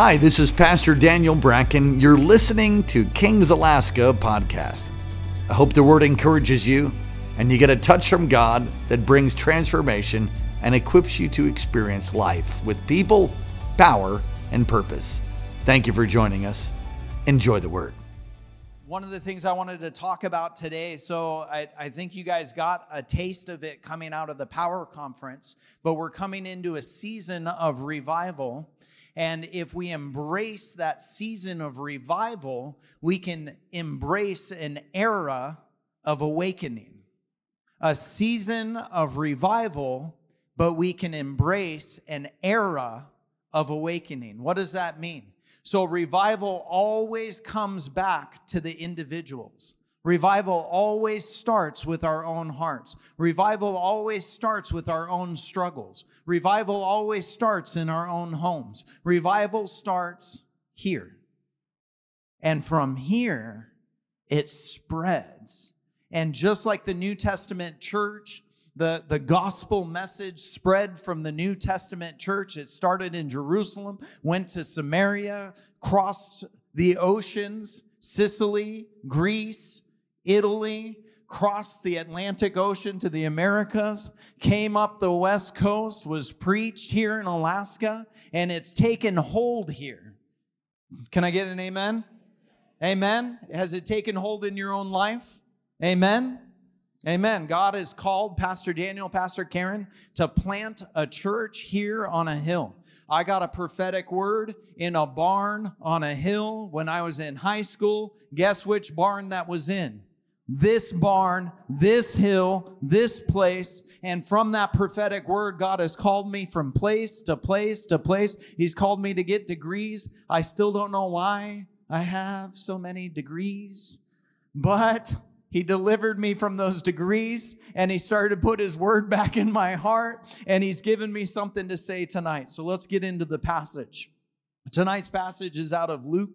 Hi, this is Pastor Daniel Bracken. You're listening to Kings Alaska podcast. I hope the word encourages you and you get a touch from God that brings transformation and equips you to experience life with people, power, and purpose. Thank you for joining us. Enjoy the word. One of the things I wanted to talk about today, so I think you guys got a taste of it coming out of the Power Conference, but we're coming into a season of revival. And if we embrace that season of revival, we can embrace an era of awakening. A season of revival, but we can embrace an era of awakening. What does that mean? So revival always comes back to the individuals. Revival always starts with our own hearts. Revival always starts with our own struggles. Revival always starts in our own homes. Revival starts here. And from here, it spreads. And just like the New Testament church, the gospel message spread from the New Testament church. It started in Jerusalem, went to Samaria, crossed the oceans, Sicily, Greece, Italy, crossed the Atlantic Ocean to the Americas, came up the West Coast, was preached here in Alaska, and it's taken hold here. Can I get an amen? Amen. Has it taken hold in your own life? Amen. Amen. God has called Pastor Daniel, Pastor Karen to plant a church here on a hill. I got a prophetic word in a barn on a hill when I was in high school. Guess which barn that was in? This barn, this hill, this place. And from that prophetic word, God has called me from place to place to place. He's called me to get degrees. I still don't know why I have so many degrees, but He delivered me from those degrees, and He started to put His word back in my heart, and He's given me something to say tonight. So let's get into the passage. Tonight's passage is out of Luke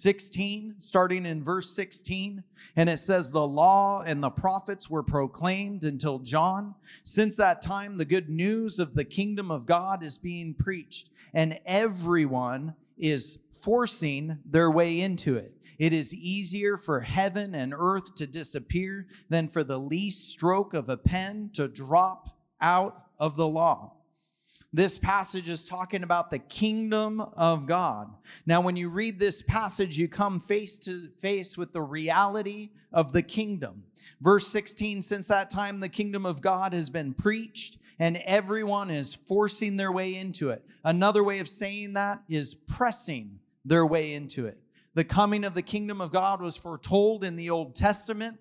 16, starting in verse 16, and it says, "The law and the prophets were proclaimed until John. Since that time, the good news of the kingdom of God is being preached, and everyone is forcing their way into it. It is easier for heaven and earth to disappear than for the least stroke of a pen to drop out of the law." This passage is talking about the kingdom of God. Now, when you read this passage, you come face to face with the reality of the kingdom. Verse 16, "Since that time, the kingdom of God has been preached, and everyone is forcing their way into it." Another way of saying that is pressing their way into it. The coming of the kingdom of God was foretold in the Old Testament.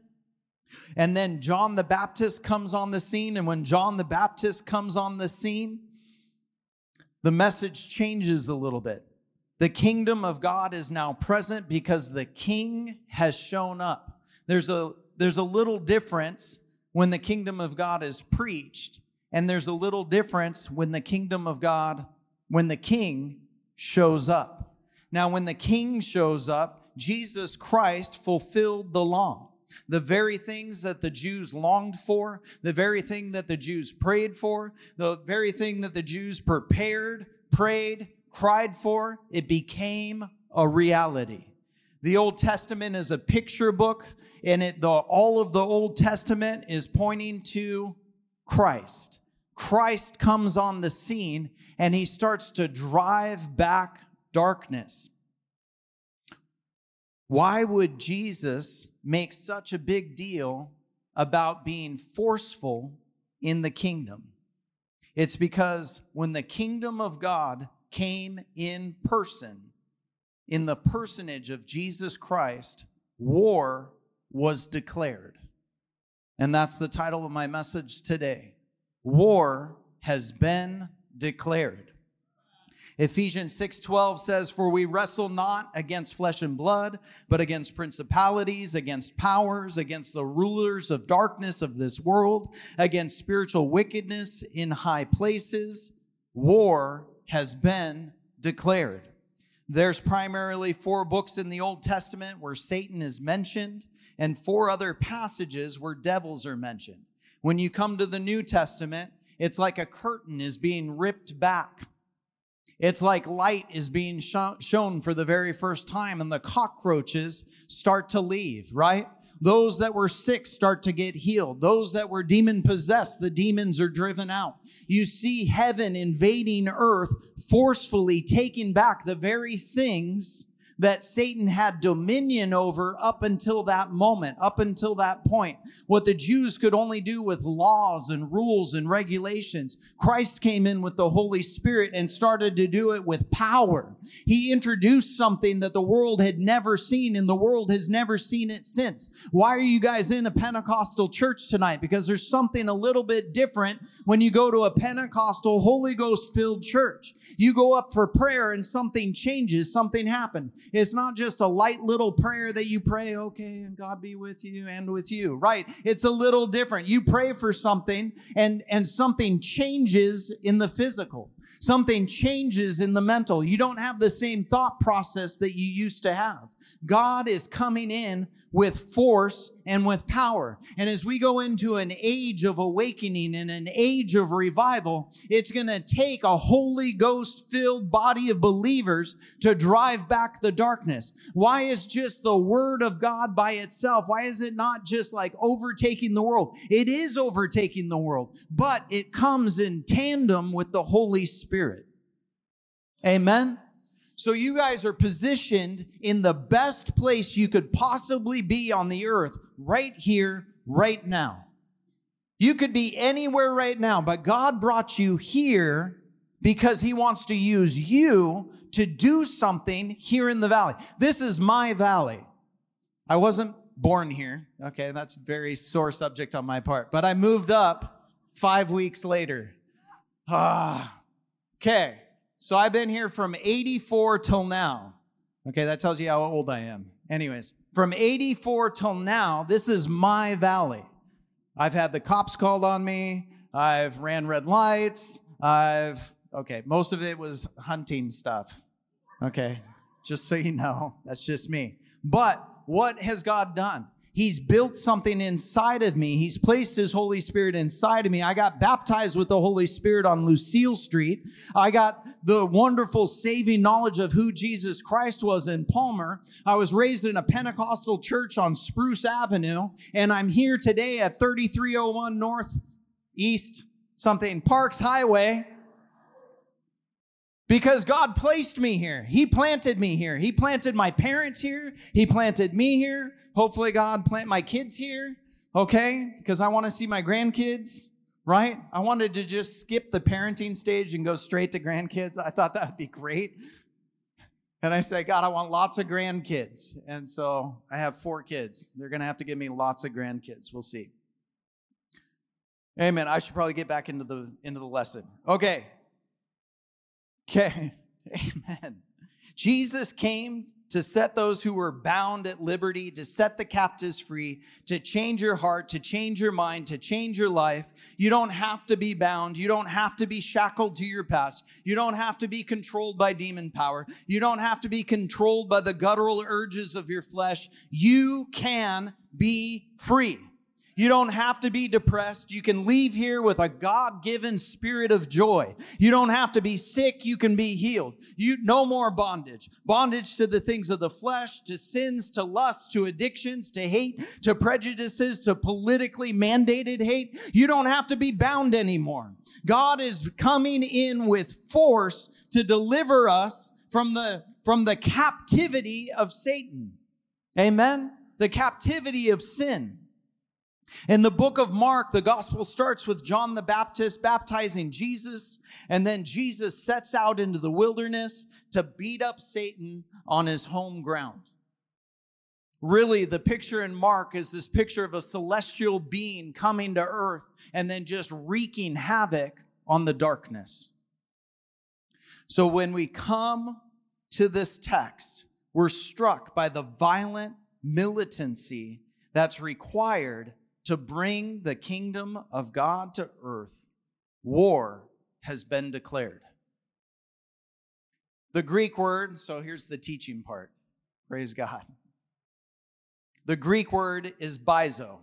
And then John the Baptist comes on the scene. And when John the Baptist comes on the scene, the message changes a little bit. The kingdom of God is now present because the king has shown up. There's a little difference when the kingdom of God is preached, and there's a little difference when the kingdom of God, when the king shows up. Now, when the king shows up, Jesus Christ fulfilled the law. The very things that the Jews longed for, the very thing that the Jews prayed for, the very thing that the Jews prepared, prayed, cried for, it became a reality. The Old Testament is a picture book, and all of the Old Testament is pointing to Christ. Christ comes on the scene, and He starts to drive back darkness. Why would Jesus make such a big deal about being forceful in the kingdom? It's because when the kingdom of God came in person, in the personage of Jesus Christ, war was declared. And that's the title of my message today. War has been declared. Ephesians 6:12 says, "For we wrestle not against flesh and blood, but against principalities, against powers, against the rulers of darkness of this world, against spiritual wickedness in high places." War has been declared. There's primarily 4 books in the Old Testament where Satan is mentioned, and 4 other passages where devils are mentioned. When you come to the New Testament, it's like a curtain is being ripped back. It's like light is being shown for the very first time, and the cockroaches start to leave, right? Those that were sick start to get healed. Those that were demon-possessed, the demons are driven out. You see heaven invading earth, forcefully taking back the very things that Satan had dominion over up until that moment, up until that point. What the Jews could only do with laws and rules and regulations, Christ came in with the Holy Spirit and started to do it with power. He introduced something that the world had never seen, and the world has never seen it since. Why are you guys in a Pentecostal church tonight? Because there's something a little bit different when you go to a Pentecostal, Holy Ghost-filled church. You go up for prayer and something changes, something happened. It's not just a light little prayer that you pray, okay, and God be with you and with you, right? It's a little different. You pray for something and something changes in the physical. Something changes in the mental. You don't have the same thought process that you used to have. God is coming in with force and with power. And as we go into an age of awakening and an age of revival, it's going to take a Holy Ghost-filled body of believers to drive back the darkness. Why is just the Word of God by itself? Why is it not just like overtaking the world? It is overtaking the world, but it comes in tandem with the Holy Spirit. Amen? So you guys are positioned in the best place you could possibly be on the earth, right here, right now. You could be anywhere right now, but God brought you here because He wants to use you to do something here in the valley. This is my valley. I wasn't born here. Okay, that's a very sore subject on my part. But I moved up 5 weeks later. Okay. So I've been here from 84 till now. Okay, that tells you how old I am. Anyways, from 84 till now, this is my valley. I've had the cops called on me. I've ran red lights. Most of it was hunting stuff. Okay, just so you know, that's just me. But what has God done? He's built something inside of me. He's placed His Holy Spirit inside of me. I got baptized with the Holy Spirit on Lucille Street. I got the wonderful saving knowledge of who Jesus Christ was in Palmer. I was raised in a Pentecostal church on Spruce Avenue, and I'm here today at 3301 Northeast Parks Highway because God placed me here. He planted me here. He planted my parents here. He planted me here. Hopefully God plant my kids here, okay? Because I want to see my grandkids, right? I wanted to just skip the parenting stage and go straight to grandkids. I thought that would be great. And I said, God, I want lots of grandkids. And so I have 4 kids. They're going to have to give me lots of grandkids. We'll see. Amen. I should probably get back into the lesson. Okay. Amen. Jesus came to set those who were bound at liberty, to set the captives free, to change your heart, to change your mind, to change your life. You don't have to be bound. You don't have to be shackled to your past. You don't have to be controlled by demon power. You don't have to be controlled by the guttural urges of your flesh. You can be free. You don't have to be depressed. You can leave here with a God-given spirit of joy. You don't have to be sick. You can be healed. No more bondage. Bondage to the things of the flesh, to sins, to lust, to addictions, to hate, to prejudices, to politically mandated hate. You don't have to be bound anymore. God is coming in with force to deliver us from the captivity of Satan. Amen? The captivity of sin. In the book of Mark, the gospel starts with John the Baptist baptizing Jesus, and then Jesus sets out into the wilderness to beat up Satan on his home ground. Really, the picture in Mark is this picture of a celestial being coming to earth and then just wreaking havoc on the darkness. So when we come to this text, we're struck by the violent militancy that's required to bring the kingdom of God to earth. War has been declared. The Greek word, so here's the teaching part. Praise God. The Greek word is baizo.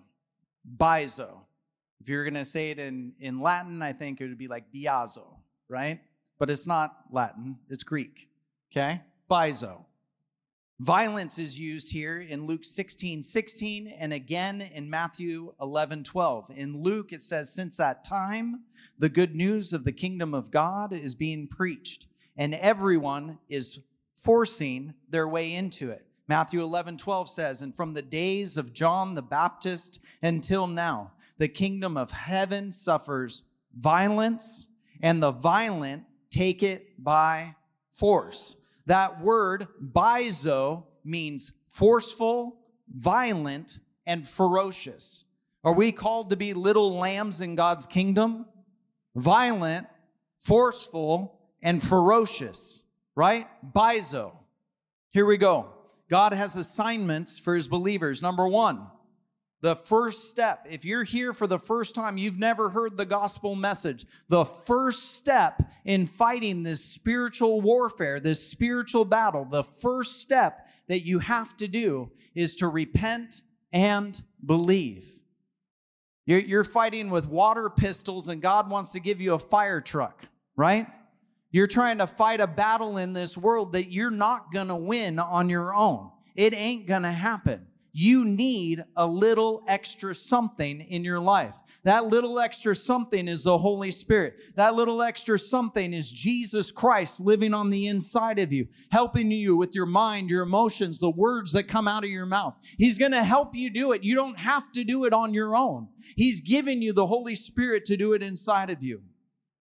Baizo. If you're going to say it in Latin, I think it would be like biazo, right? but it's not Latin, it's Greek, okay? Baizo. Violence is used here in Luke 16:16 and again in Matthew 11:12. In Luke, it says, since that time, the good news of the kingdom of God is being preached, and everyone is forcing their way into it. Matthew 11:12 says, and from the days of John the Baptist until now, the kingdom of heaven suffers violence, and the violent take it by force. That word, baizo, means forceful, violent, and ferocious. Are we called to be little lambs in God's kingdom? Violent, forceful, and ferocious, right? Baizo. Here we go. God has assignments for his believers. Number one, the first step. If you're here for the first time, you've never heard the gospel message. The first step in fighting this spiritual warfare, this spiritual battle, the first step that you have to do is to repent and believe. You're fighting with water pistols, and God wants to give you a fire truck, right? You're trying to fight a battle in this world that you're not going to win on your own. It ain't going to happen. You need a little extra something in your life. That little extra something is the Holy Spirit. That little extra something is Jesus Christ living on the inside of you, helping you with your mind, your emotions, the words that come out of your mouth. He's going to help you do it. You don't have to do it on your own. He's given you the Holy Spirit to do it inside of you.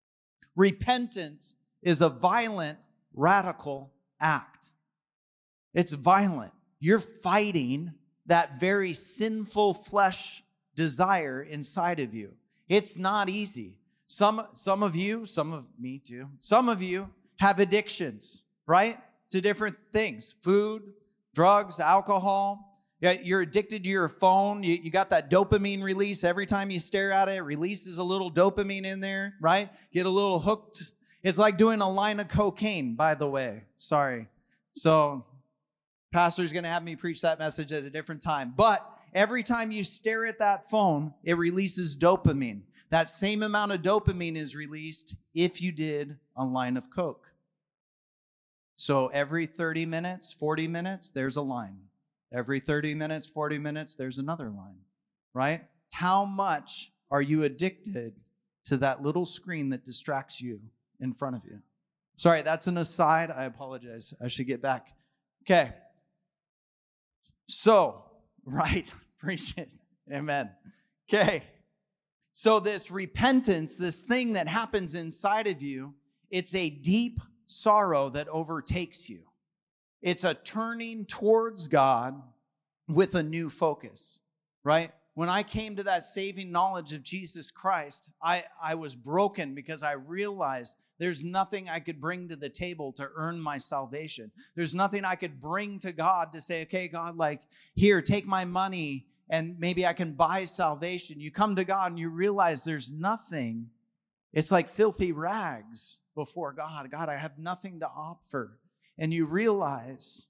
Repentance is a violent, radical act. It's violent. You're fighting that very sinful flesh desire inside of you. It's not easy. Some of me too, some of you have addictions, right? To different things, food, drugs, alcohol. You're addicted to your phone. You got that dopamine release. Every time you stare at it, it releases a little dopamine in there, right? Get a little hooked. It's like doing a line of cocaine, by the way. Sorry. So pastor's going to have me preach that message at a different time. But every time you stare at that phone, it releases dopamine. That same amount of dopamine is released if you did a line of coke. So every 30 minutes, 40 minutes, there's a line. Every 30 minutes, 40 minutes, there's another line, right? How much are you addicted to that little screen that distracts you in front of you? Sorry, that's an aside. I apologize. I should get back. Okay. So, right, preach it. Amen. Okay. So this repentance, this thing that happens inside of you, it's a deep sorrow that overtakes you. It's a turning towards God with a new focus, right? When I came to that saving knowledge of Jesus Christ, I was broken because I realized there's nothing I could bring to the table to earn my salvation. There's nothing I could bring to God to say, okay, God, like, here, take my money and maybe I can buy salvation. You come to God and you realize there's nothing. It's like filthy rags before God. God, I have nothing to offer. And you realize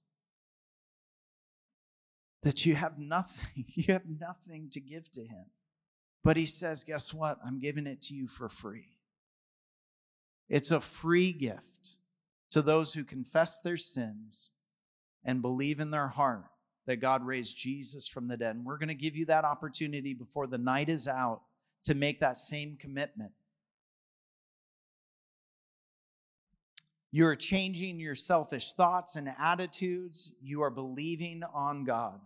that you have nothing. You have nothing to give to him. But he says, guess what? I'm giving it to you for free. It's a free gift to those who confess their sins and believe in their heart that God raised Jesus from the dead. And we're going to give you that opportunity before the night is out to make that same commitment. You're changing your selfish thoughts and attitudes. You are believing on God.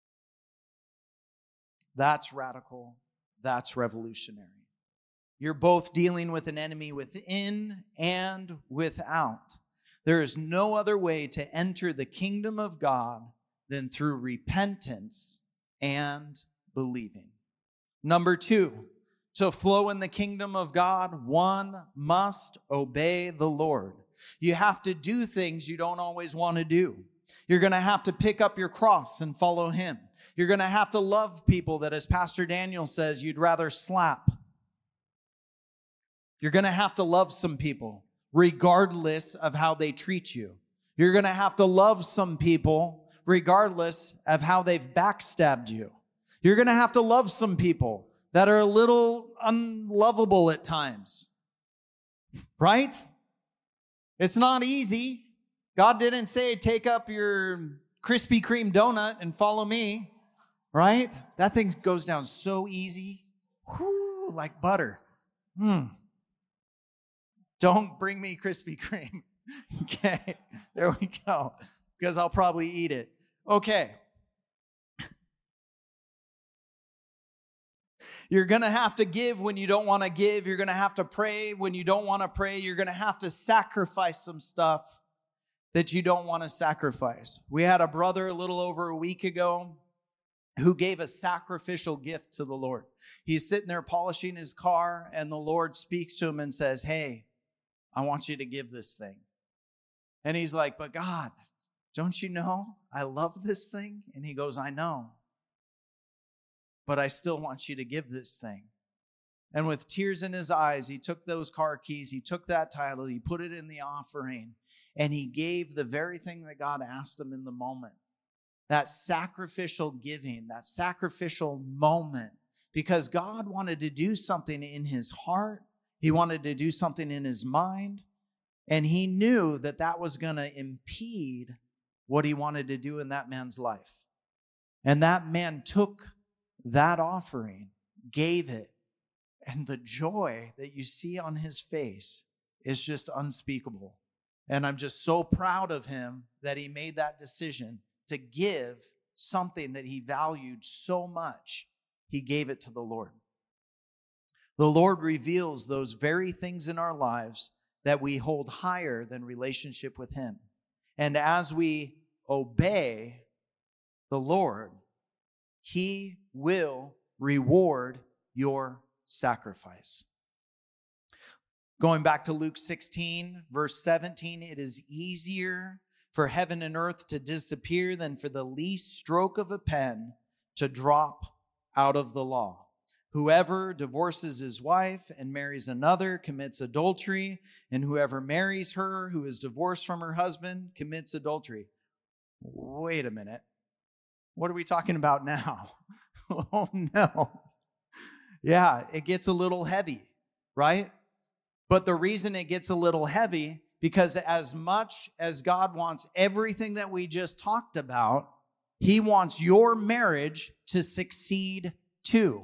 That's radical. That's revolutionary. You're both dealing with an enemy within and without. There is no other way to enter the kingdom of God than through repentance and believing. Number 2, to flow in the kingdom of God, one must obey the Lord. You have to do things you don't always want to do. You're going to have to pick up your cross and follow him. You're going to have to love people that, as Pastor Daniel says, you'd rather slap. You're going to have to love some people regardless of how they treat you. You're going to have to love some people regardless of how they've backstabbed you. You're going to have to love some people that are a little unlovable at times, right? It's not easy. God didn't say, take up your Krispy Kreme donut and follow me, right? That thing goes down so easy. Whoo, like butter. Don't bring me Krispy Kreme. Okay, there we go. Because I'll probably eat it. Okay. You're going to have to give when you don't want to give. You're going to have to pray when you don't want to pray. You're going to have to sacrifice some stuff that you don't want to sacrifice. We had a brother a little over a week ago who gave a sacrificial gift to the Lord. He's sitting there polishing his car, and the Lord speaks to him and says, hey, I want you to give this thing. And he's like, but God, don't you know I love this thing? And he goes, I know. But I still want you to give this thing. And with tears in his eyes, he took those car keys, he took that title, he put it in the offering, and he gave the very thing that God asked him in the moment. That sacrificial giving, that sacrificial moment, because God wanted to do something in his heart. He wanted to do something in his mind, and he knew that that was going to impede what he wanted to do in that man's life. And that man took that offering, gave it, and the joy that you see on his face is just unspeakable. And I'm just so proud of him that he made that decision to give something that he valued so much. He gave it to the Lord. The Lord reveals those very things in our lives that we hold higher than relationship with him. And as we obey the Lord, he will reward your sacrifice. Going back to Luke 16, verse 17, it is easier for heaven and earth to disappear than for the least stroke of a pen to drop out of the law. Whoever divorces his wife and marries another commits adultery, and whoever marries her who is divorced from her husband commits adultery. Wait a minute. What are we talking about now? Oh, no. Yeah, it gets a little heavy, right? But the reason it gets a little heavy, because as much as God wants everything that we just talked about, he wants your marriage to succeed too.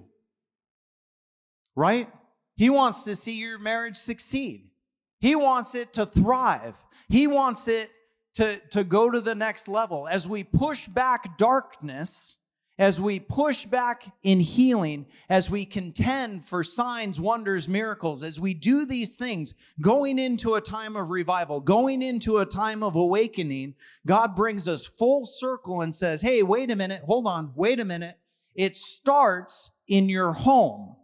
Right? He wants to see your marriage succeed. He wants it to thrive. He wants it to go to the next level. As we push back darkness, as we push back in healing, as we contend for signs, wonders, miracles, as we do these things, going into a time of revival, going into a time of awakening, God brings us full circle and says, hey, wait a minute, hold on, wait a minute. It starts in your home.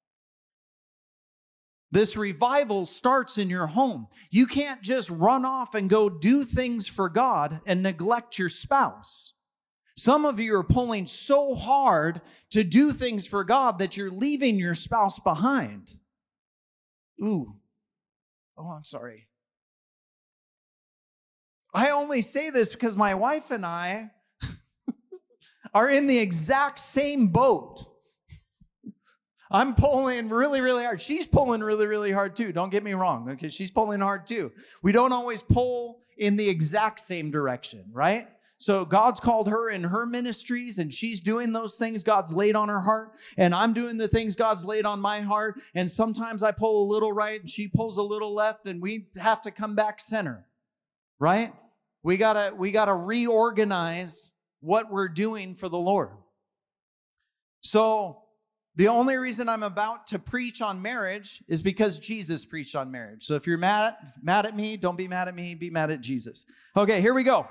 This revival starts in your home. You can't just run off and go do things for God and neglect your spouse. Some of you are pulling so hard to do things for God that you're leaving your spouse behind. Ooh. Oh, I'm sorry. I only say this because my wife and I are in the exact same boat. I'm pulling really, really hard. She's pulling really, really hard too. Don't get me wrong, okay? She's pulling hard too. We don't always pull in the exact same direction, right? So God's called her in her ministries, and she's doing those things God's laid on her heart, and I'm doing the things God's laid on my heart, and sometimes I pull a little right, and she pulls a little left, and we have to come back center, right? We gotta reorganize what we're doing for the Lord. So the only reason I'm about to preach on marriage is because Jesus preached on marriage. So if you're mad at me, don't be mad at me, be mad at Jesus. Okay, here we go.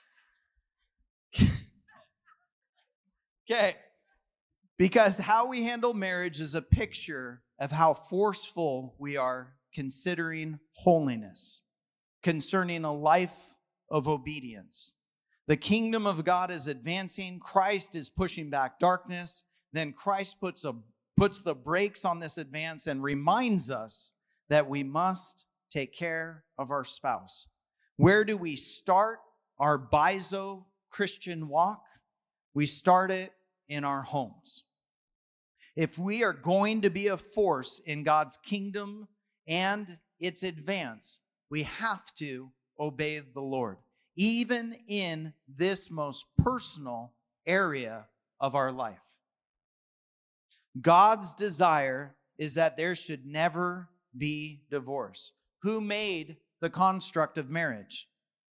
Okay. Because how we handle marriage is a picture of how forceful we are considering holiness, concerning a life of obedience. The kingdom of God is advancing. Christ is pushing back darkness. Then Christ puts the brakes on this advance and reminds us that we must take care of our spouse. Where do we start our Bizo Christian walk? We start it in our homes. If we are going to be a force in God's kingdom and its advance, We have to obey the Lord, even in this most personal area of our life. God's desire is that there should never be divorce. Who made the construct of marriage?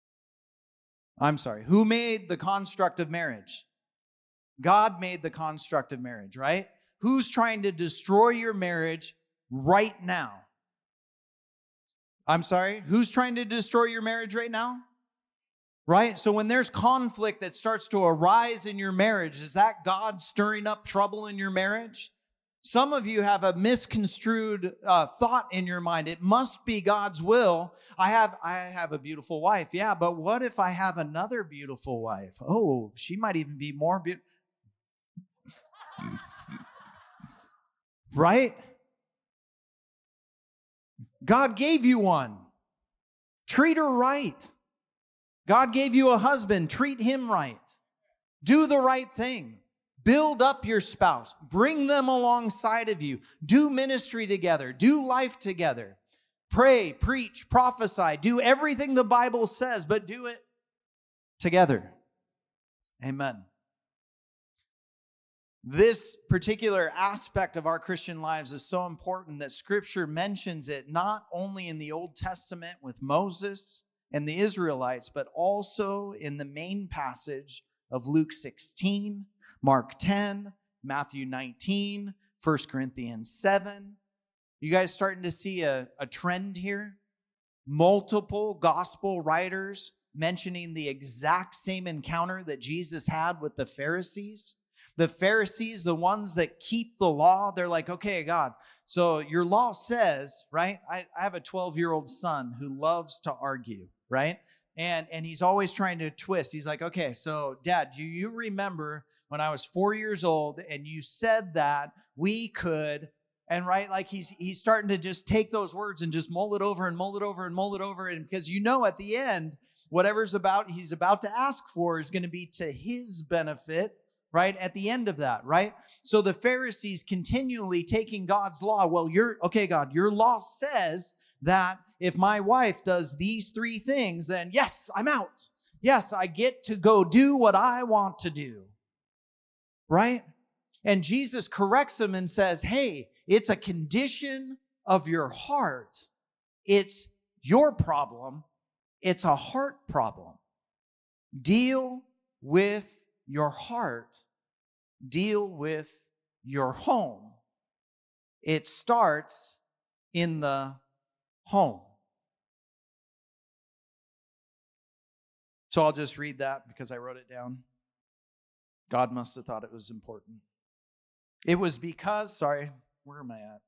Who made the construct of marriage? God made the construct of marriage, right? Who's trying to destroy your marriage right now? Who's trying to destroy your marriage right now? Right? So when there's conflict that starts to arise in your marriage, is that God stirring up trouble in your marriage? Some of you have a misconstrued thought in your mind. It must be God's will. I have a beautiful wife. Yeah, but what if I have another beautiful wife? Oh, she might even be more beautiful. Right? God gave you one. Treat her right. God gave you a husband. Treat him right. Do the right thing. Build up your spouse. Bring them alongside of you. Do ministry together. Do life together. Pray, preach, prophesy. Do everything the Bible says, but do it together. Amen. This particular aspect of our Christian lives is so important that Scripture mentions it not only in the Old Testament with Moses and the Israelites, but also in the main passage of Luke 16, Mark 10, Matthew 19, 1 Corinthians 7. You guys starting to see a trend here? Multiple gospel writers mentioning the exact same encounter that Jesus had with the Pharisees. The Pharisees, the ones that keep the law, they're like, okay, God, so your law says, right? I have a 12-year-old son who loves to argue, right? And he's always trying to twist. He's like, okay, so Dad, do you remember when I was 4 years old and you said that we could, and right, like he's starting to just take those words and just mull it over and mull it over and mull it over. And because at the end, whatever's he's about to ask for is going to be to his benefit, right? At the end of that, right? So the Pharisees continually taking God's law. Well, God, your law says that if my wife does these three things, then yes, I'm out. Yes, I get to go do what I want to do, right? And Jesus corrects them and says, hey, it's a condition of your heart. It's your problem. It's a heart problem. Deal with your heart. Deal with your home. It starts in the home. So I'll just read that because I wrote it down. God must have thought it was important. It was because, where am I at?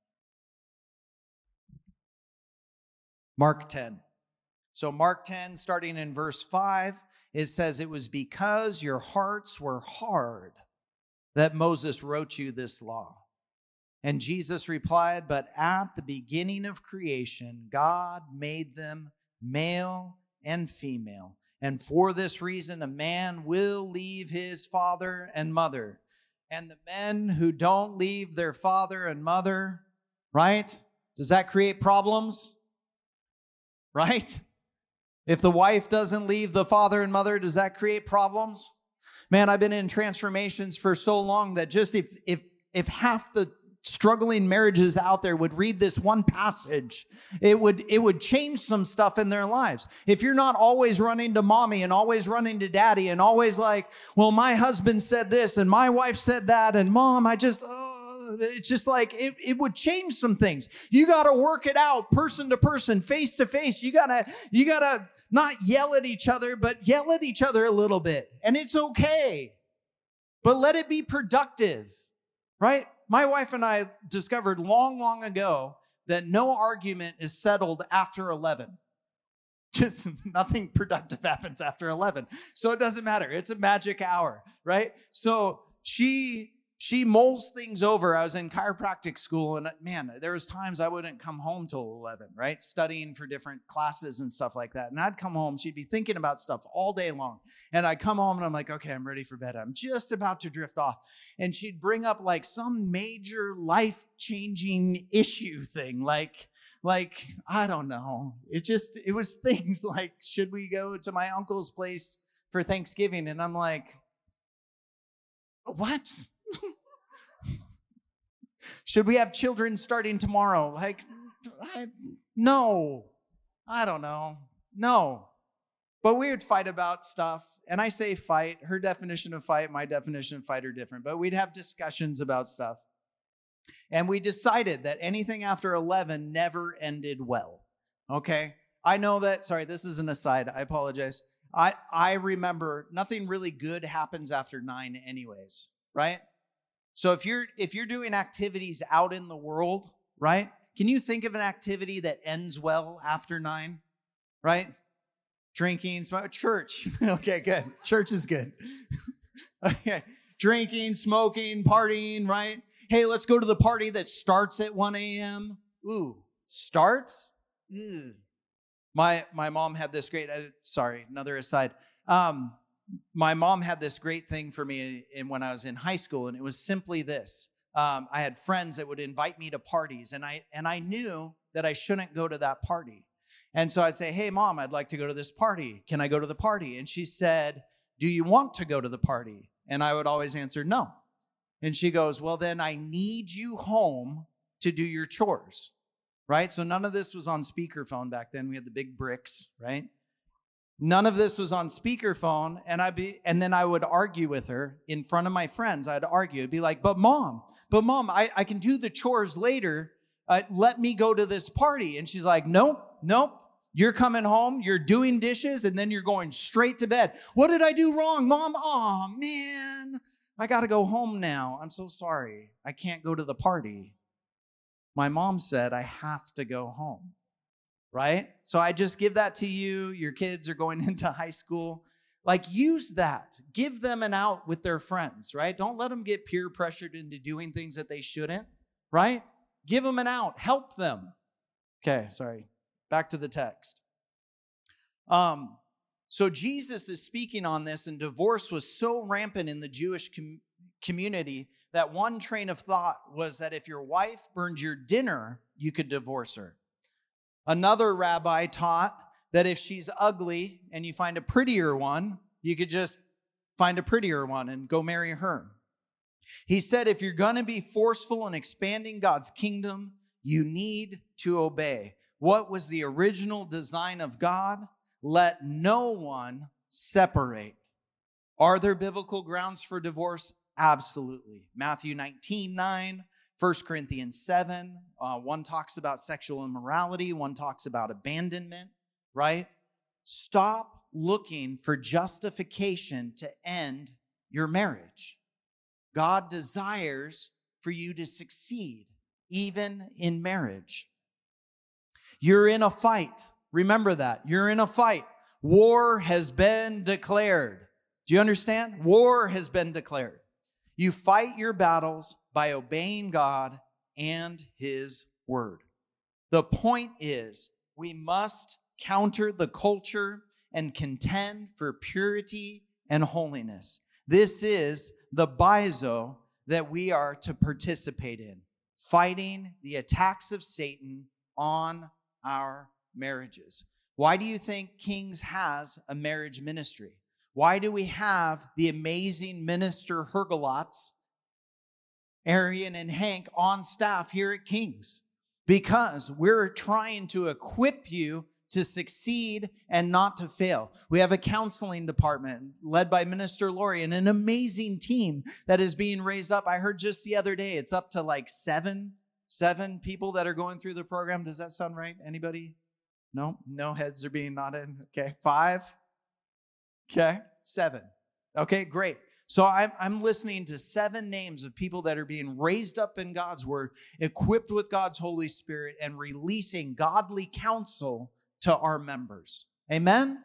Mark 10. So Mark 10, starting in verse 5, it says, it was because your hearts were hard that Moses wrote you this law. And Jesus replied, but at the beginning of creation, God made them male and female. And for this reason, a man will leave his father and mother. And the men who don't leave their father and mother, right? Does that create problems? Right? If the wife doesn't leave the father and mother, does that create problems? Man, I've been in transformations for so long that just if half the struggling marriages out there would read this one passage, it would change some stuff in their lives. If you're not always running to mommy and always running to daddy and always like, well, my husband said this and my wife said that and mom, it's just like it would change some things. You got to work it out person to person, face to face. You got to not yell at each other, but yell at each other a little bit. And it's okay. But let it be productive, right? My wife and I discovered long, long ago that no argument is settled after 11. Just nothing productive happens after 11. So it doesn't matter. It's a magic hour, right? So she mulls things over. I was in chiropractic school, and man, there was times I wouldn't come home till 11, right? Studying for different classes and stuff like that. And I'd come home, she'd be thinking about stuff all day long. And I'd come home and I'm like, okay, I'm ready for bed. I'm just about to drift off. And she'd bring up like some major life-changing issue thing, like Like, I don't know. It was things like, should we go to my uncle's place for Thanksgiving? And I'm like, what? Should we have children starting tomorrow? Like, no, I don't know. No. But we would fight about stuff. And I say fight. Her definition of fight, my definition of fight are different. But we'd have discussions about stuff. And we decided that anything after 11 never ended well. Okay? I know that, sorry, this is an aside. I apologize. I remember nothing really good happens after 9 anyways, right? So if you're doing activities out in the world, right? Can you think of an activity that ends well after 9, right? Drinking, church. Okay, good. Church is good. Okay. Drinking, smoking, partying, right? Hey, let's go to the party that starts at 1 a.m. Ooh, starts? Ew. My mom had this great, sorry, another aside. My mom had this great thing for me when I was in high school, and it was simply this. I had friends that would invite me to parties, and I knew that I shouldn't go to that party. And so I'd say, hey, Mom, I'd like to go to this party. Can I go to the party? And she said, do you want to go to the party? And I would always answer, no. And she goes, well, then I need you home to do your chores, right? So none of this was on speakerphone back then. We had the big bricks, right? None of this was on speakerphone. And then I would argue with her in front of my friends. I'd argue. It'd be like, but mom, I can do the chores later. Let me go to this party. And she's like, nope. You're coming home, you're doing dishes, and then you're going straight to bed. What did I do wrong, Mom? Oh, man, I got to go home now. I'm so sorry. I can't go to the party. My mom said I have to go home, right? So I just give that to you. Your kids are going into high school. Like, use that. Give them an out with their friends, right? Don't let them get peer pressured into doing things that they shouldn't, right? Give them an out. Help them. Okay, sorry. Back to the text. So Jesus is speaking on this, and divorce was so rampant in the Jewish community that one train of thought was that if your wife burned your dinner, you could divorce her. Another rabbi taught that if she's ugly and you find a prettier one, you could just find a prettier one and go marry her. He said if you're going to be forceful in expanding God's kingdom, you need to obey. What was the original design of God? Let no one separate. Are there biblical grounds for divorce? Absolutely. Matthew 19:9, 1 Corinthians 7. One talks about sexual immorality. One talks about abandonment, right? Stop looking for justification to end your marriage. God desires for you to succeed, even in marriage. You're in a fight. Remember that. You're in a fight. War has been declared. Do you understand? War has been declared. You fight your battles by obeying God and His word. The point is, we must counter the culture and contend for purity and holiness. This is the baizo that we are to participate in, fighting the attacks of Satan on our marriages. Why do you think Kings has a marriage ministry? Why do we have the amazing minister Hergelots, Arian and Hank, on staff here at Kings? Because we're trying to equip you to succeed and not to fail. We have a counseling department led by Minister Lori and an amazing team that is being raised up. I heard just the other day, it's up to like seven people that are going through the program. Does that sound right? Anybody? No heads are being nodded. Okay, 5. Okay, 7. Okay, great. So I'm listening to 7 names of people that are being raised up in God's word, equipped with God's Holy Spirit, and releasing godly counsel to our members. Amen?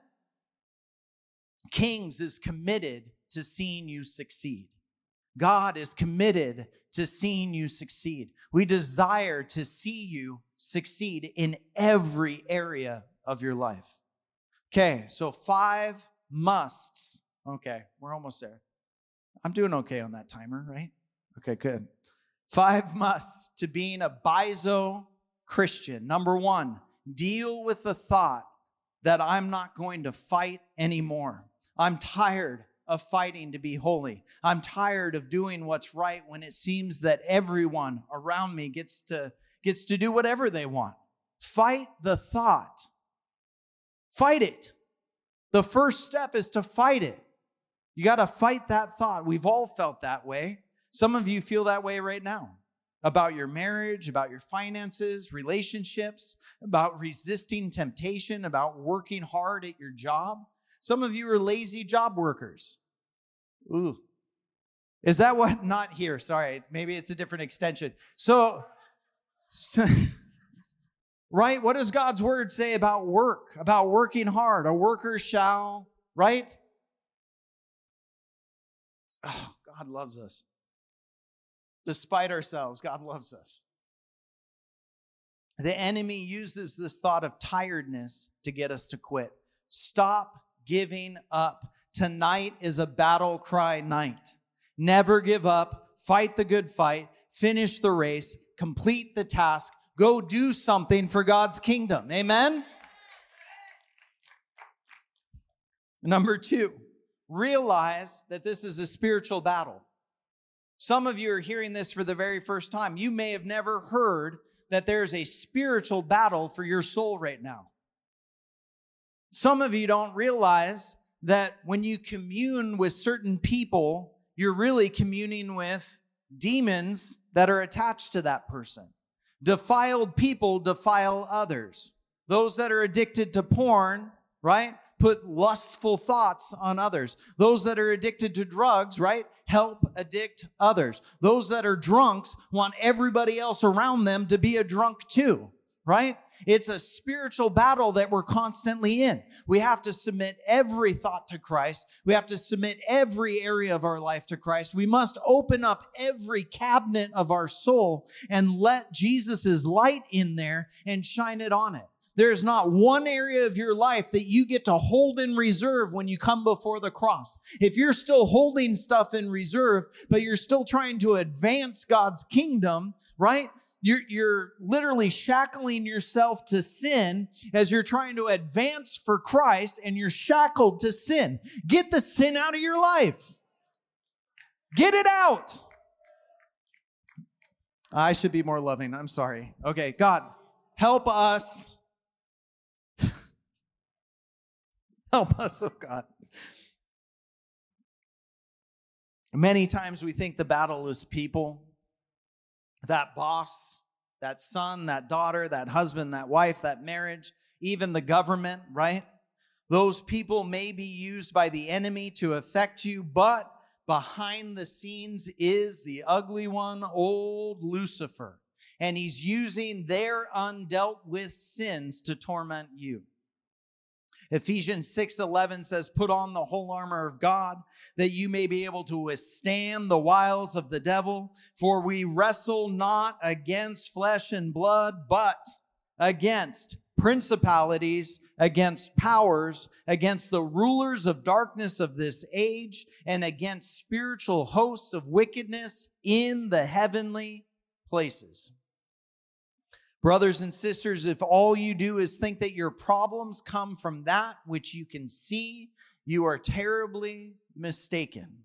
Kings is committed to seeing you succeed. God is committed to seeing you succeed. We desire to see you succeed in every area of your life. Okay, so 5 musts. Okay, we're almost there. I'm doing okay on that timer, right? Okay, good. 5 musts to being a baizo Christian. Number one, deal with the thought that I'm not going to fight anymore. I'm tired of fighting to be holy. I'm tired of doing what's right when it seems that everyone around me gets to do whatever they want. Fight the thought. Fight it. The first step is to fight it. You got to fight that thought. We've all felt that way. Some of you feel that way right now about your marriage, about your finances, relationships, about resisting temptation, about working hard at your job. Some of you are lazy job workers. Ooh. Is that what? Not here. Sorry. Maybe it's a different extension. So right? What does God's word say about work? About working hard? A worker shall, right? Oh, God loves us. Despite ourselves, God loves us. The enemy uses this thought of tiredness to get us to quit. Stop giving up. Tonight is a battle cry night. Never give up. Fight the good fight. Finish the race. Complete the task. Go do something for God's kingdom. Amen? Number two, realize that this is a spiritual battle. Some of you are hearing this for the very first time. You may have never heard that there's a spiritual battle for your soul right now. Some of you don't realize that when you commune with certain people, you're really communing with demons that are attached to that person. Defiled people defile others. Those that are addicted to porn, right, put lustful thoughts on others. Those that are addicted to drugs, right, help addict others. Those that are drunks want everybody else around them to be a drunk too, right? It's a spiritual battle that we're constantly in. We have to submit every thought to Christ. We have to submit every area of our life to Christ. We must open up every cabinet of our soul and let Jesus' light in there and shine it on it. There's not one area of your life that you get to hold in reserve when you come before the cross. If you're still holding stuff in reserve, but you're still trying to advance God's kingdom, right? You're literally shackling yourself to sin as you're trying to advance for Christ, and you're shackled to sin. Get the sin out of your life. Get it out. I should be more loving. I'm sorry. Okay, God, help us. Help us, oh God. Many times we think the battle is people. That boss, that son, that daughter, that husband, that wife, that marriage, even the government, right? Those people may be used by the enemy to affect you, but behind the scenes is the ugly one, old Lucifer. And he's using their undealt with sins to torment you. Ephesians 6:11 says, put on the whole armor of God, that you may be able to withstand the wiles of the devil. For we wrestle not against flesh and blood, but against principalities, against powers, against the rulers of darkness of this age, and against spiritual hosts of wickedness in the heavenly places. Brothers and sisters, if all you do is think that your problems come from that which you can see, you are terribly mistaken.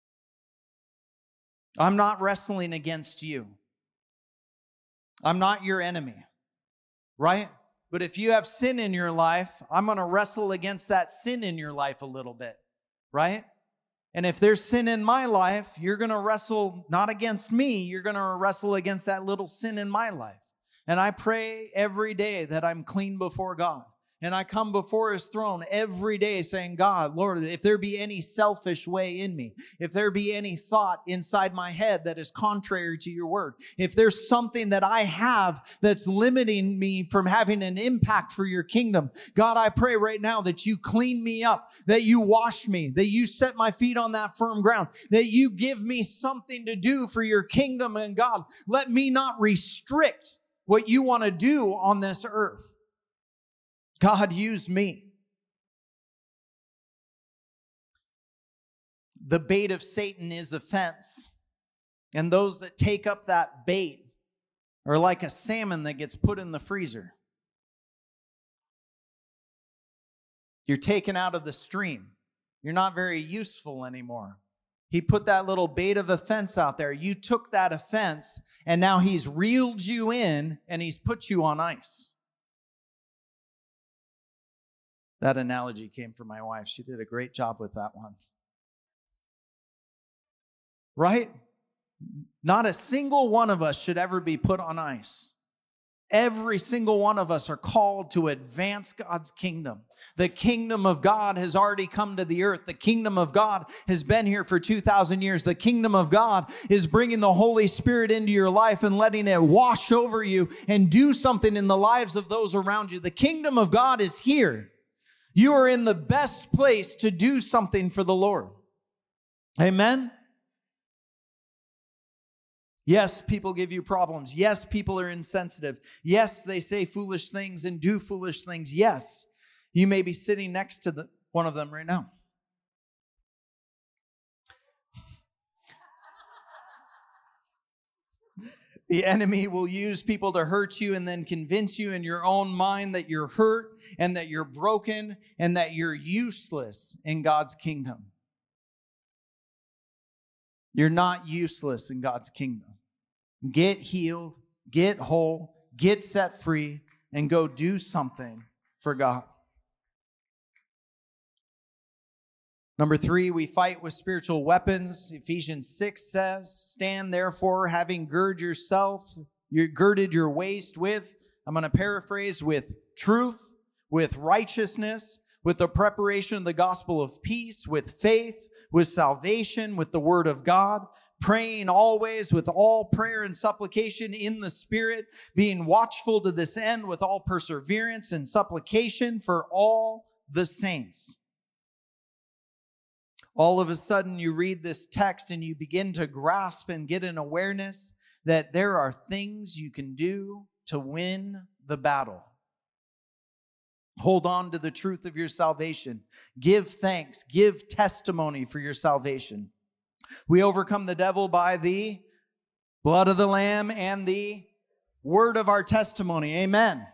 I'm not wrestling against you. I'm not your enemy, right? But if you have sin in your life, I'm going to wrestle against that sin in your life a little bit, right? And if there's sin in my life, you're going to wrestle not against me, you're going to wrestle against that little sin in my life. And I pray every day that I'm clean before God. And I come before His throne every day saying, God, Lord, if there be any selfish way in me, if there be any thought inside my head that is contrary to your word, if there's something that I have that's limiting me from having an impact for your kingdom, God, I pray right now that you clean me up, that you wash me, that you set my feet on that firm ground, that you give me something to do for your kingdom. And God, let me not restrict what you want to do on this earth. God, use me. The bait of Satan is offense. And those that take up that bait or like a salmon that gets put in the freezer. You're taken out of the stream. You're not very useful anymore. He put that little bait of offense out there. You took that offense, and now he's reeled you in, and he's put you on ice. That analogy came from my wife. She did a great job with that one. Right? Not a single one of us should ever be put on ice. Every single one of us are called to advance God's kingdom. The kingdom of God has already come to the earth. The kingdom of God has been here for 2,000 years. The kingdom of God is bringing the Holy Spirit into your life and letting it wash over you and do something in the lives of those around you. The kingdom of God is here. You are in the best place to do something for the Lord. Amen? Yes, people give you problems. Yes, people are insensitive. Yes, they say foolish things and do foolish things. Yes, you may be sitting next to one of them right now. The enemy will use people to hurt you and then convince you in your own mind that you're hurt and that you're broken and that you're useless in God's kingdom. You're not useless in God's kingdom. Get healed, get whole, get set free, and go do something for God. Number 3, we fight with spiritual weapons. Ephesians 6 says, stand therefore, having girded your waist with, I'm going to paraphrase, with truth, with righteousness, with the preparation of the gospel of peace, with faith, with salvation, with the word of God, praying always with all prayer and supplication in the Spirit, being watchful to this end with all perseverance and supplication for all the saints. All of a sudden, you read this text and you begin to grasp and get an awareness that there are things you can do to win the battle. Hold on to the truth of your salvation. Give thanks. Give testimony for your salvation. We overcome the devil by the blood of the Lamb and the word of our testimony. Amen.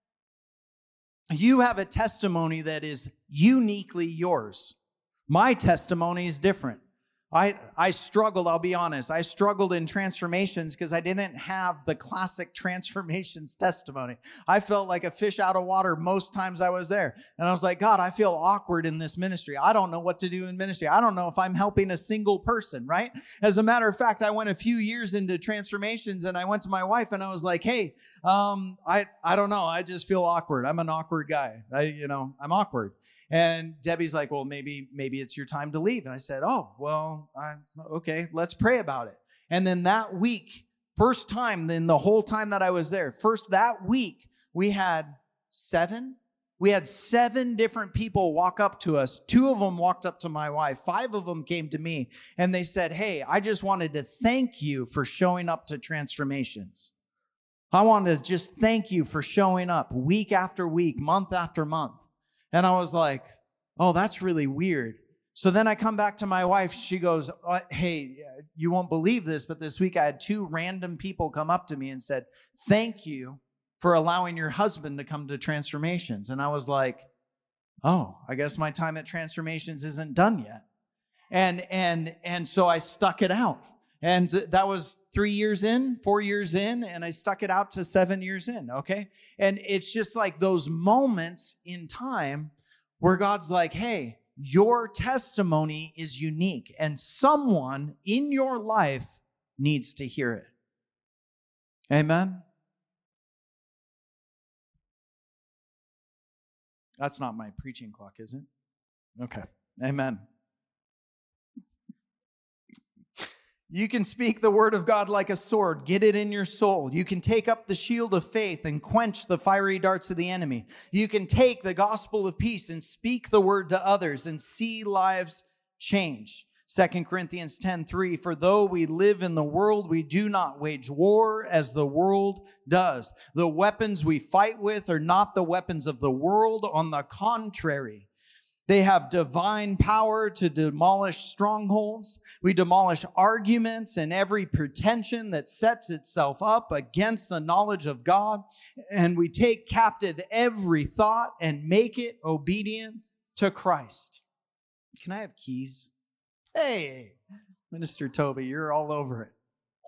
You have a testimony that is uniquely yours. My testimony is different. I struggled, I'll be honest. I struggled in transformations because I didn't have the classic transformations testimony. I felt like a fish out of water most times I was there. And I was like, God, I feel awkward in this ministry. I don't know what to do in ministry. I don't know if I'm helping a single person, right? As a matter of fact, I went a few years into transformations and I went to my wife and I was like, hey, I don't know. I just feel awkward. I'm an awkward guy. I'm awkward. And Debbie's like, well, maybe it's your time to leave. And I said, oh, well, okay, let's pray about it. And then that week, first time, then the whole time that I was there, that week, we had 7 different people walk up to us. 2 of them walked up to my wife. 5 of them came to me and they said, hey, I just wanted to thank you for showing up to transformations. I wanted to just thank you for showing up week after week, month after month. And I was like, oh, that's really weird. So then I come back to my wife. She goes, hey, you won't believe this, but this week I had 2 random people come up to me and said, thank you for allowing your husband to come to Transformations. And I was like, oh, I guess my time at Transformations isn't done yet. And so I stuck it out. And that was 4 years in, and I stuck it out to 7 years in, okay? And it's just like those moments in time where God's like, hey, your testimony is unique, and someone in your life needs to hear it. Amen? That's not my preaching clock, is it? Okay. Amen. You can speak the word of God like a sword. Get it in your soul. You can take up the shield of faith and quench the fiery darts of the enemy. You can take the gospel of peace and speak the word to others and see lives change. 2 Corinthians 10:3, for though we live in the world, we do not wage war as the world does. The weapons we fight with are not the weapons of the world. On the contrary, They have divine power to demolish strongholds. We demolish arguments and every pretension that sets itself up against the knowledge of God. And we take captive every thought and make it obedient to Christ. Can I have keys? Hey, Minister Toby, you're all over it.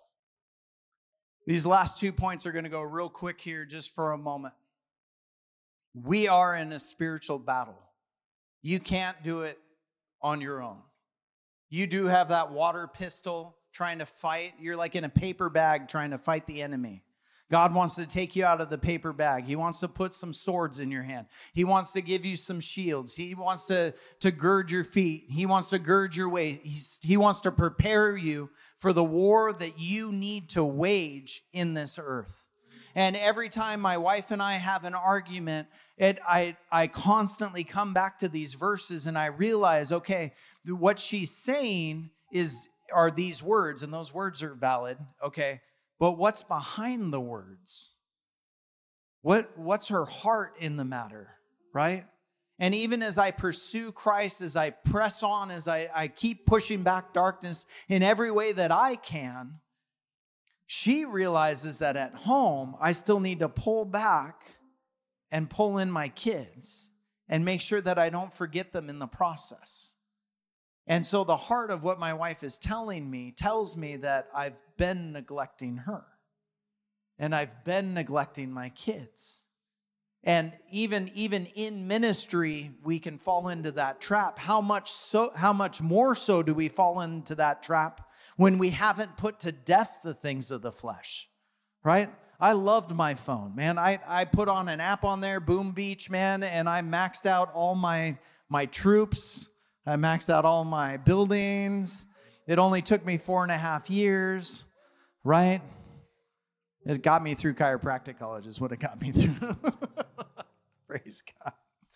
These last 2 points are going to go real quick here just for a moment. We are in a spiritual battle. You can't do it on your own. You do have that water pistol trying to fight. You're like in a paper bag trying to fight the enemy. God wants to take you out of the paper bag. He wants to put some swords in your hand. He wants to give you some shields. He wants to gird your feet. He wants to gird your waist. He wants to prepare you for the war that you need to wage in this earth. And every time my wife and I have an argument, I constantly come back to these verses and I realize, okay, what she's saying are these words, and those words are valid, okay? But what's behind the words? What's her heart in the matter, right? And even as I pursue Christ, as I press on, as I keep pushing back darkness in every way that I can, she realizes that at home, I still need to pull back and pull in my kids and make sure that I don't forget them in the process. And so the heart of what my wife is telling me tells me that I've been neglecting her and I've been neglecting my kids. And even in ministry, we can fall into that trap. How much more so do we fall into that trap when we haven't put to death the things of the flesh, right? I loved my phone, man. I put on an app on there, Boom Beach, man, and I maxed out all my troops. I maxed out all my buildings. It only took me 4.5 years, right? It got me through chiropractic college is what it got me through. Praise God.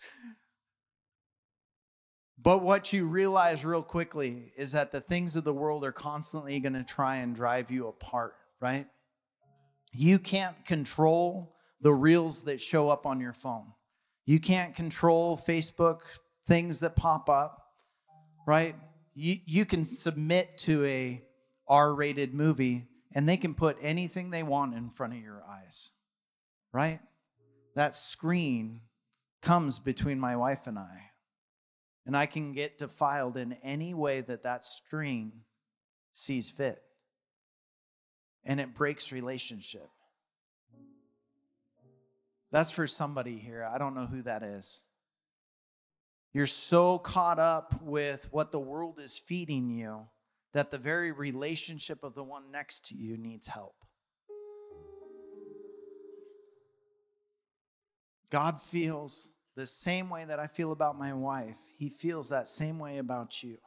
But what you realize real quickly is that the things of the world are constantly going to try and drive you apart, right? You can't control the reels that show up on your phone. You can't control Facebook things that pop up, right? You can submit to a R-rated movie and they can put anything they want in front of your eyes, right? That screen comes between my wife and I can get defiled in any way that screen sees fit. And it breaks relationship. That's for somebody here. I don't know who that is. You're so caught up with what the world is feeding you that the very relationship of the one next to you needs help. God feels the same way that I feel about my wife. He feels that same way about you.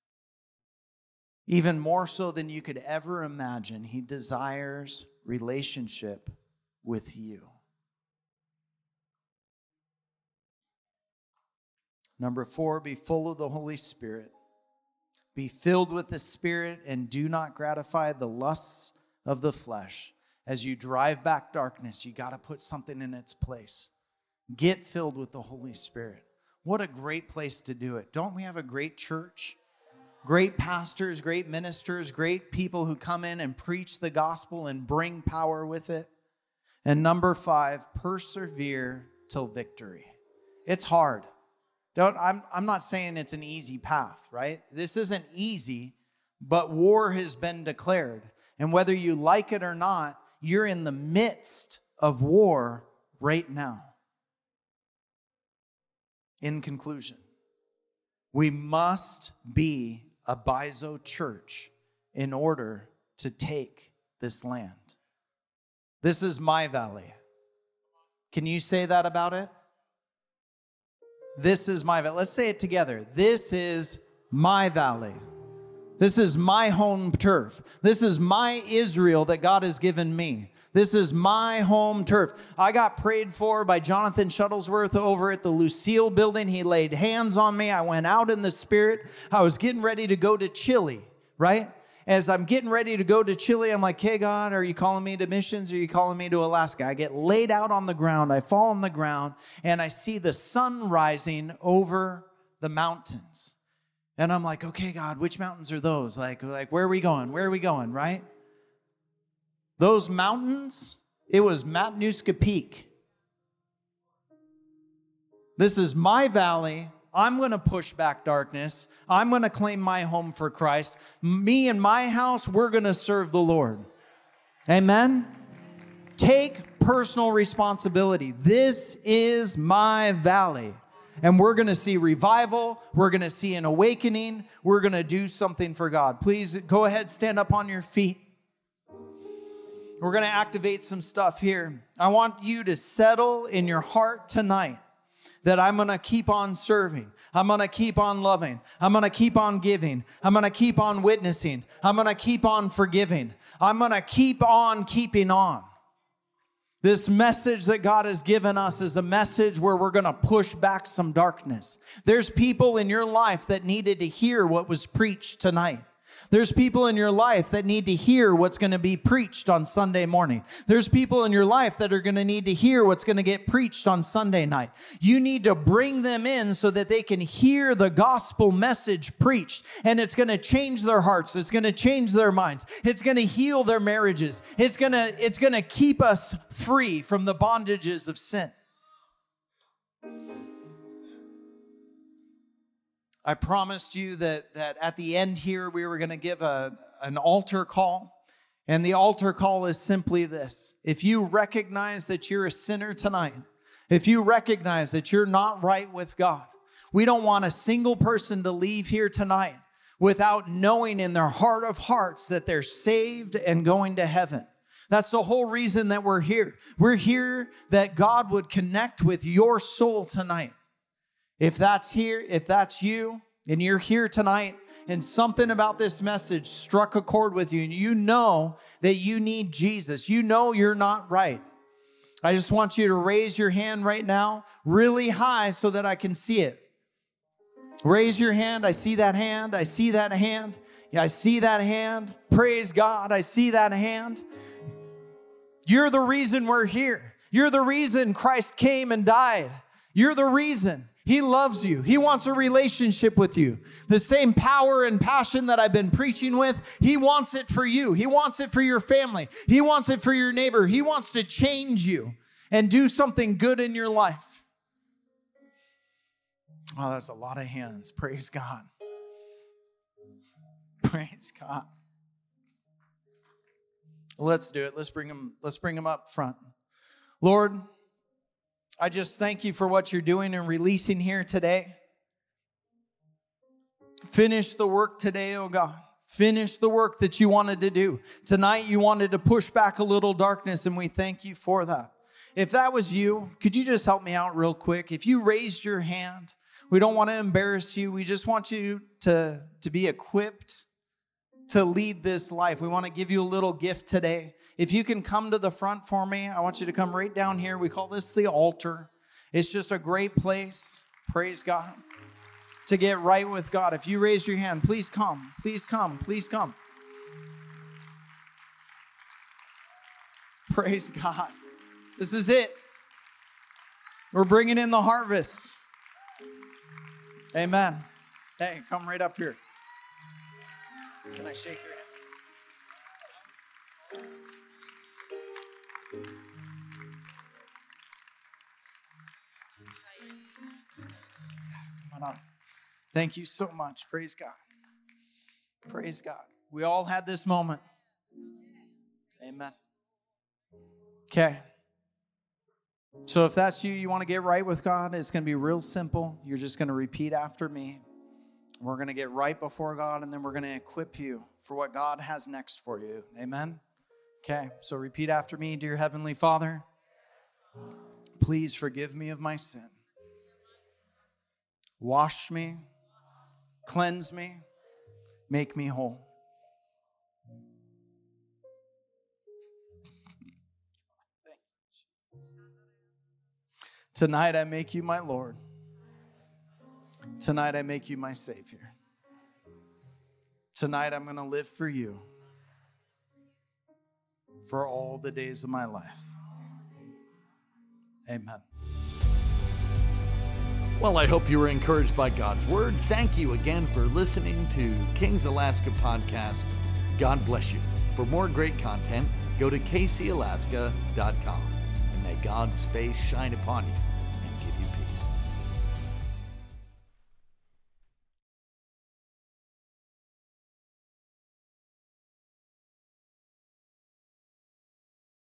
Even more so than you could ever imagine, he desires relationship with you. Number 4, be full of the Holy Spirit. Be filled with the Spirit and do not gratify the lusts of the flesh. As you drive back darkness, you got to put something in its place. Get filled with the Holy Spirit. What a great place to do it. Don't we have a great church? Great pastors, great ministers, great people who come in and preach the gospel and bring power with it. And number 5, persevere till victory. It's hard. I'm not saying it's an easy path, right? This isn't easy, but war has been declared. And whether you like it or not, you're in the midst of war right now. In conclusion, we must be a Bizo church in order to take this land. This is my valley. Can you say that about it? This is my valley. Let's say it together. This is my valley. This is my home turf. This is my Israel that God has given me. This is my home turf. I got prayed for by Jonathan Shuttlesworth over at the Lucille building. He laid hands on me. I went out in the Spirit. I was getting ready to go to Chile, right? As I'm getting ready to go to Chile, I'm like, hey, God, are you calling me to missions? Or are you calling me to Alaska? I get laid out on the ground. I fall on the ground, and I see the sun rising over the mountains. And I'm like, okay, God, which mountains are those? Like where are we going? Where are we going, right? Those mountains, it was Matanuska Peak. This is my valley. I'm going to push back darkness. I'm going to claim my home for Christ. Me and my house, we're going to serve the Lord. Amen? Take personal responsibility. This is my valley. And we're going to see revival. We're going to see an awakening. We're going to do something for God. Please go ahead, stand up on your feet. We're going to activate some stuff here. I want you to settle in your heart tonight that I'm going to keep on serving. I'm going to keep on loving. I'm going to keep on giving. I'm going to keep on witnessing. I'm going to keep on forgiving. I'm going to keep on keeping on. This message that God has given us is a message where we're going to push back some darkness. There's people in your life that needed to hear what was preached tonight. There's people in your life that need to hear what's going to be preached on Sunday morning. There's people in your life that are going to need to hear what's going to get preached on Sunday night. You need to bring them in so that they can hear the gospel message preached, and it's going to change their hearts. It's going to change their minds. It's going to heal their marriages. It's going to keep us free from the bondages of sin. I promised you that at the end here, we were going to give an altar call. And the altar call is simply this. If you recognize that you're a sinner tonight, if you recognize that you're not right with God, we don't want a single person to leave here tonight without knowing in their heart of hearts that they're saved and going to heaven. That's the whole reason that we're here. We're here that God would connect with your soul tonight. If that's you, and you're here tonight, and something about this message struck a chord with you, and you know that you need Jesus, you know you're not right, I just want you to raise your hand right now, really high so that I can see it. Raise your hand. I see that hand. I see that hand. Yeah, I see that hand. Praise God. I see that hand. You're the reason we're here. You're the reason Christ came and died. You're the reason. He loves you. He wants a relationship with you. The same power and passion that I've been preaching with, He wants it for you. He wants it for your family. He wants it for your neighbor. He wants to change you and do something good in your life. Oh, that's a lot of hands. Praise God. Praise God. Let's do it. Let's bring them up front. Lord, I just thank you for what you're doing and releasing here today. Finish the work today, oh God. Finish the work that you wanted to do. Tonight you wanted to push back a little darkness, and we thank you for that. If that was you, could you just help me out real quick? If you raised your hand, we don't want to embarrass you. We just want you to be equipped to lead this life. We want to give you a little gift today. If you can come to the front for me, I want you to come right down here. We call this the altar. It's just a great place, praise God, to get right with God. If you raise your hand, please come, please come, please come. Praise God. This is it. We're bringing in the harvest. Amen. Hey, come right up here. Can I shake your hand? Come on up. Thank you so much. Praise God. Praise God. We all had this moment. Amen. Okay. So if that's you, you want to get right with God, it's going to be real simple. You're just going to repeat after me. We're going to get right before God, and then we're going to equip you for what God has next for you. Amen? Okay, so repeat after me. Dear Heavenly Father, please forgive me of my sin. Wash me, cleanse me, make me whole. Tonight I make you my Lord. Tonight I make you my Savior. Tonight I'm going to live for you for all the days of my life. Amen. Well, I hope you were encouraged by God's Word. Thank you again for listening to Kings Alaska Podcast. God bless you. For more great content, go to kcalaska.com. And may God's face shine upon you